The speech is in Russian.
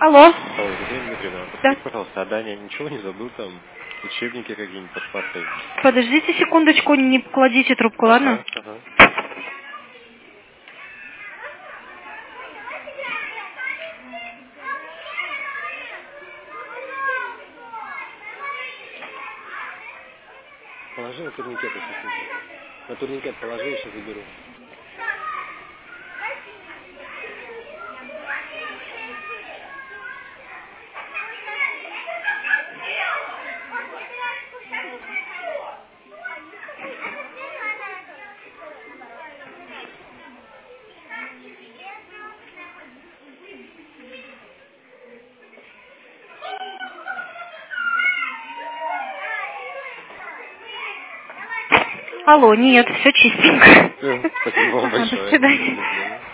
Алло. Алло, Екатерина Дмитриевна, Да. подскажите, пожалуйста, а Даня ничего не забыл там? Учебники какие-нибудь посмотреть? Подождите секундочку, не кладите трубку, ладно? Ага. Положи на турникет, если сейчас. На турникет положи, я сейчас заберу. Алло, нет, все чистенько. Спасибо вам Ага, большое. до свидания. До свидания.